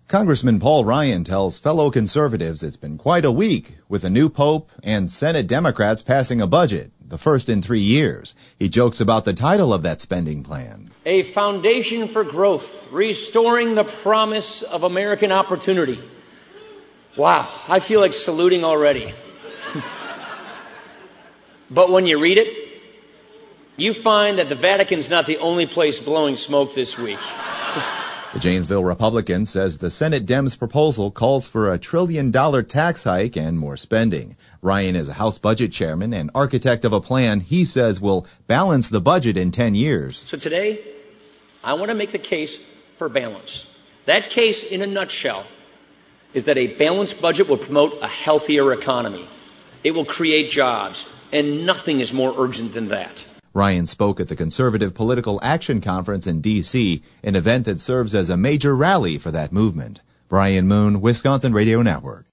Congressman Paul Ryan tells fellow conservatives it's been quite a week with a new pope and Senate Democrats passing a budget, the first in 3 years. He jokes about the title of that spending plan. A foundation for growth, restoring the promise of American opportunity. Wow, I feel like saluting already. But when you read it, you find that the Vatican's not the only place blowing smoke this week. The Janesville Republican says the Senate Dems' proposal calls for a $1 trillion tax hike and more spending. Ryan is a House Budget Chairman and architect of a plan he says will balance the budget in 10 years. So today, I want to make the case for balance. That case, in a nutshell, is that a balanced budget will promote a healthier economy. It will create jobs, and nothing is more urgent than that. Ryan spoke at the Conservative Political Action Conference in D.C., an event that serves as a major rally for that movement. Brian Moon, Wisconsin Radio Network.